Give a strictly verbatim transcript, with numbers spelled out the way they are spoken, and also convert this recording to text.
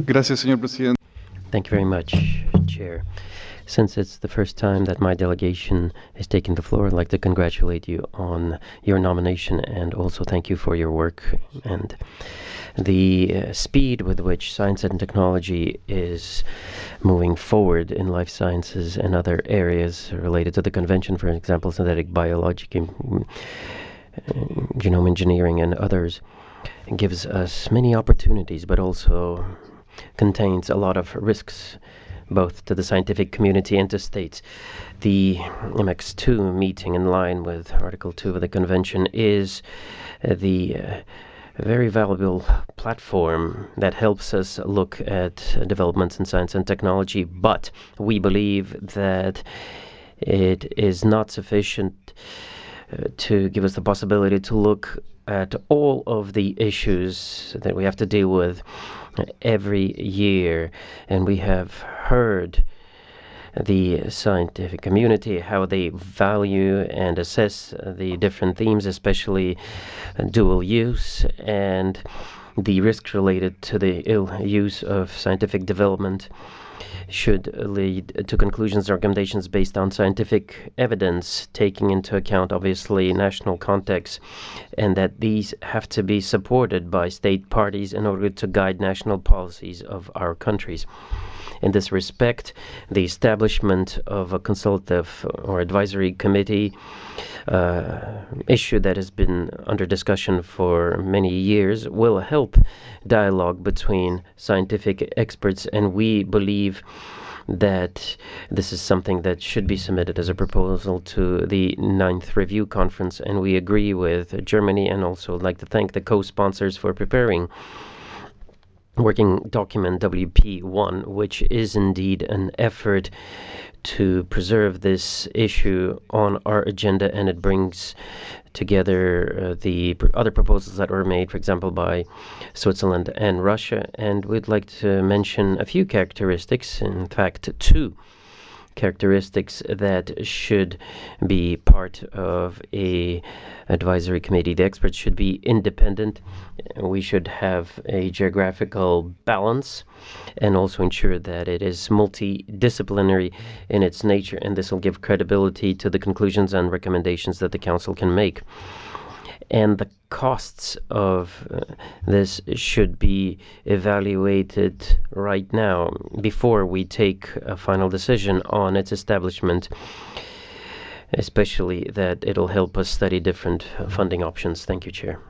Gracias, señor presidente. Thank you very much, Chair. Since it's the first time that my delegation is taking the floor, I'd like to congratulate you on your nomination and also thank you for your work and the uh, speed with which science and technology is moving forward in life sciences and other areas related to the convention, for example, synthetic biologic, um, uh, genome engineering and others, gives us many opportunities, but also contains a lot of risks, both to the scientific community and to states. The M X two meeting, in line with Article two of the Convention, is uh, the uh, very valuable platform that helps us look at uh, developments in science and technology, but we believe that it is not sufficient uh, to give us the possibility to look at all of the issues that we have to deal with every year. And we have heard the scientific community, how they value and assess the different themes, especially dual use and the risks related to the ill use of scientific development should lead to conclusions and recommendations based on scientific evidence, taking into account, obviously, national context, and that these have to be supported by state parties in order to guide national policies of our countries. In this respect, the establishment of a consultative or advisory committee, uh, issue that has been under discussion for many years, will help dialogue between scientific experts, and we believe that this is something that should be submitted as a proposal to the ninth Review Conference, and we agree with Germany, and also would like to thank the co-sponsors for preparing working document W P one, which is indeed an effort to preserve this issue on our agenda, and it brings together uh, the pr- other proposals that were made, for example, by Switzerland and Russia. And we'd like to mention a few characteristics, in fact, two characteristics that should be part of a advisory committee. The experts should be independent. We should have a geographical balance and also ensure that it is multidisciplinary in its nature, and this will give credibility to the conclusions and recommendations that the Council can make. And the costs of uh, this should be evaluated right now before we take a final decision on its establishment, especially that it'll help us study different uh, funding options. Thank you, Chair.